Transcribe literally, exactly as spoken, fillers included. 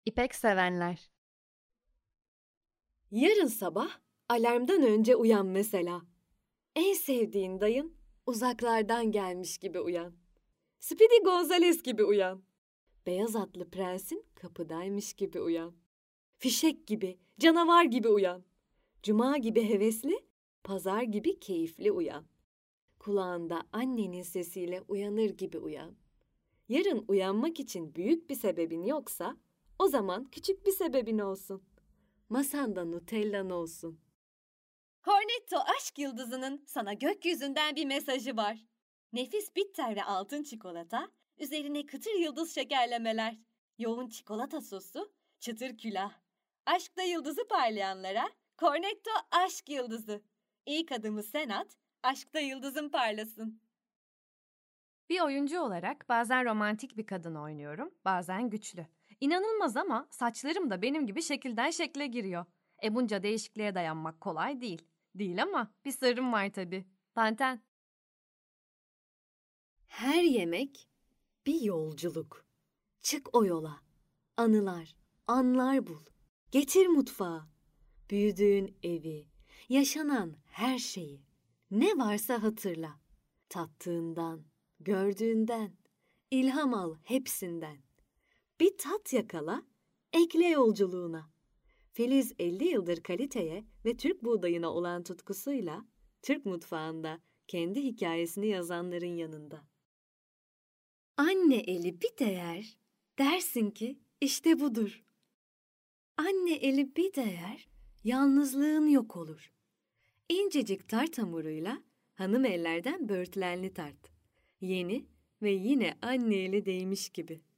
İpek sevenler. Yarın sabah alarmdan önce uyan mesela. En sevdiğin dayın uzaklardan gelmiş gibi uyan. Speedy Gonzales gibi uyan. Beyaz atlı prensin kapıdaymış gibi uyan. Fişek gibi, canavar gibi uyan. Cuma gibi hevesli, pazar gibi keyifli uyan. Kulağında annenin sesiyle uyanır gibi uyan. Yarın uyanmak için büyük bir sebebin yoksa, o zaman küçük bir sebebin olsun. Masanda Nutellan olsun. Cornetto Aşk Yıldızı'nın sana gökyüzünden bir mesajı var. Nefis bitter ve altın çikolata, üzerine kıtır yıldız şekerlemeler, yoğun çikolata sosu, çıtır külah. Aşkta yıldızı parlayanlara Cornetto Aşk Yıldızı. İlk adımı sen at, aşkta yıldızın parlasın. Bir oyuncu olarak bazen romantik bir kadın oynuyorum, bazen güçlü. İnanılmaz ama saçlarım da benim gibi şekilden şekle giriyor. E bunca değişikliğe dayanmak kolay değil. Değil ama bir sırrım var tabii. Panten. Her yemek bir yolculuk. Çık o yola. Anılar, anlar bul. Getir mutfağa. Büyüdüğün evi, yaşanan her şeyi. Ne varsa hatırla. Tattığından, gördüğünden, ilham al hepsinden. Bir tat yakala, ekle yolculuğuna. Filiz elli yıldır kaliteye ve Türk buğdayına olan tutkusuyla Türk mutfağında kendi hikayesini yazanların yanında. Anne eli bir değer, dersin ki işte budur. Anne eli bir değer, yalnızlığın yok olur. İncecik tart hamuruyla hanım ellerden böğürtlenli tart. Yeni ve yine anne eli değmiş gibi.